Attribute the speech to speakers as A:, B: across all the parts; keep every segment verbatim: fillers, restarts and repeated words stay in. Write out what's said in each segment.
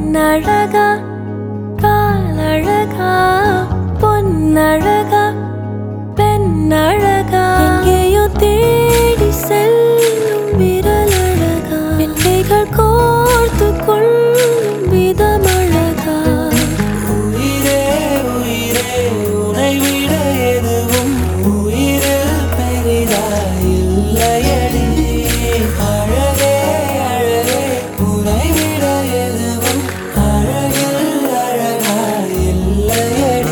A: கண்ணழகா காலழகா பொன்னழகா பெண்ணழகா எங்கேயோ தேடி செல்லும் விரலழகா எல்லைகள் கோர்த்து கொள்ளும் விதமழகா
B: உயிரே உயிரே உனை விட எதுவும் உயிரில் பெரிதாய் இல்லையடி அழகே அழகே உனை விட எதுவும் அழகில் அழகாய் இல்லையடி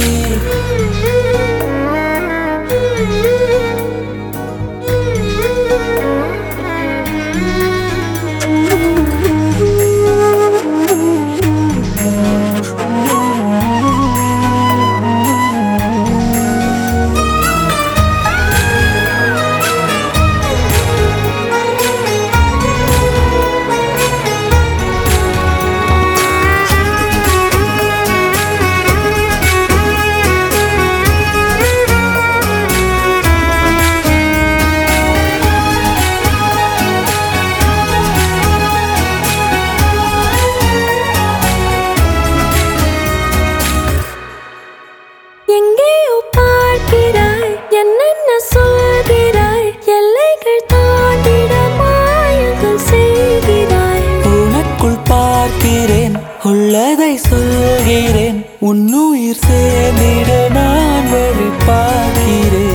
A: எங்கேயோ பார்க்கிறாய் என்னென்ன சொல்கிறாய் எல்லைகள் தாண்டிட மாயங்கள் செய்கிறாய்
B: உனக்குள் பார்க்கிறேன் உள்ளதை சொல்கிறேன் உன்னுயிர் சேர்ந்திட நான் வழி பார்க்கிறேன்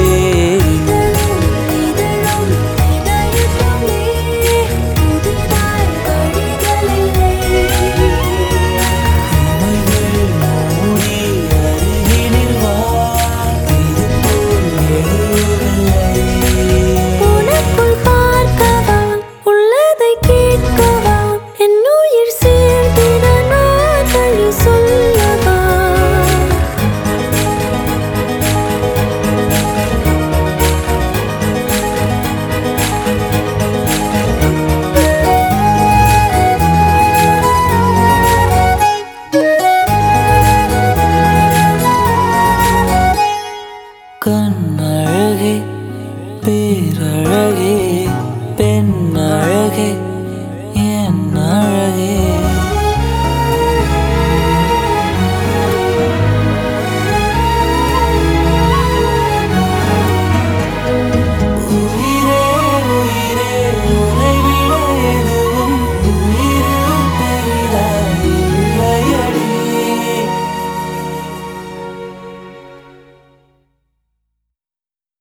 A: இதழும் இதயத்துமே புதிதாய் வழிகளில்லை
B: இமைகள் மூடி அருகினில் வா இது போல் எதுவுமில்லை
A: உனக்குள் பார்க்கவா உள்ளதை கேட்கவா என் உயிர் சேர்ந்திட நான் வழி சொல்லவா
B: கண்ணழகே பேரழகே பெண்ணழகே